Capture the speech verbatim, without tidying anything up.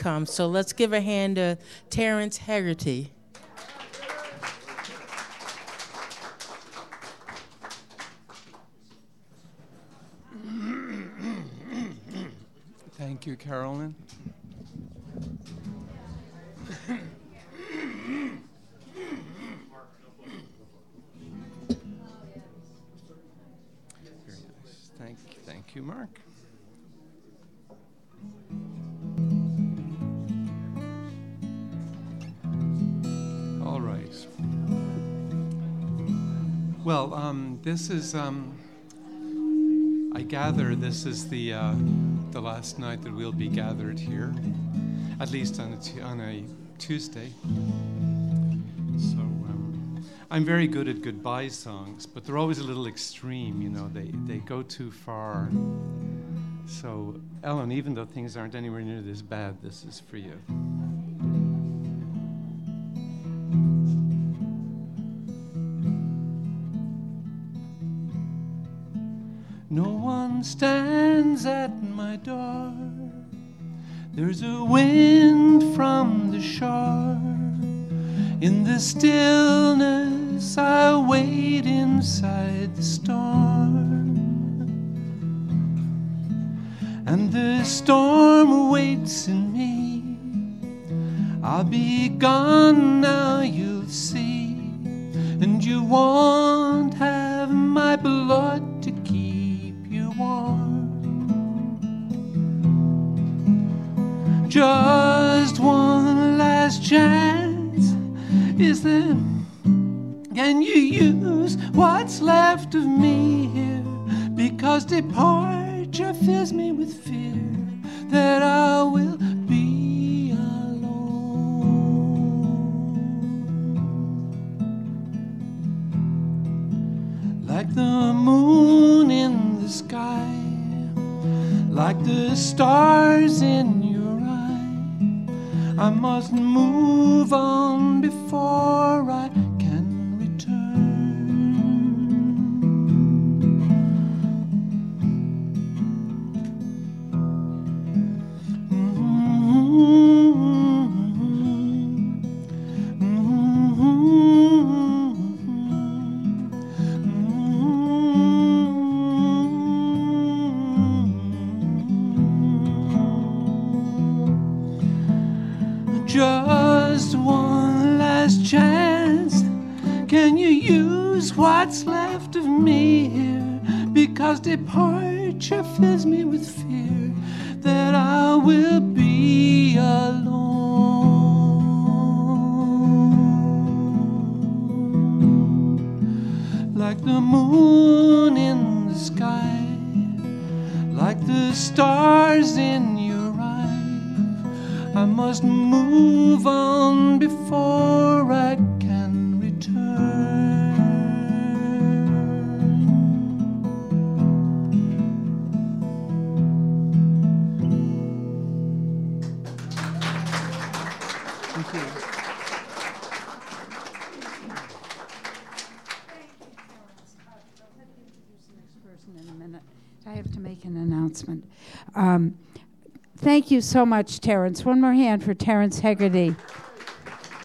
come. So let's give a hand to Terrence Hegarty. Thank you, Carolyn. Very nice. Thank, thank you, Mark. All right. Well, um, this is. Um, I gather this is the uh, the last night that we'll be gathered here, at least on a t- on a Tuesday. So um, I'm very good at goodbye songs, but they're always a little extreme. You know, they they go too far. So Ellen, even though things aren't anywhere near this bad, this is for you. No one stands at my door. There's a wind from the shore. In the stillness I wait inside the storm. And the storm awaits in me. I'll be gone now, you'll see. And you won't have my blood to keep warm. Just one last chance. Is there? Can you use what's left of me here? Because departure fills me with fear that I will be alone. Like the moon in the sky, like the stars in your eye, I must move on before I can return. Just one last chance. Can you use what's left of me here? Because departure fills me with fear that I will be alone. Like the moon in the sky, like the stars in your eyes, I must move on before I can return. Thank you. In a minute. I have to make an announcement. Um, thank you so much, Terrence. One more hand for Terrence Hegarty.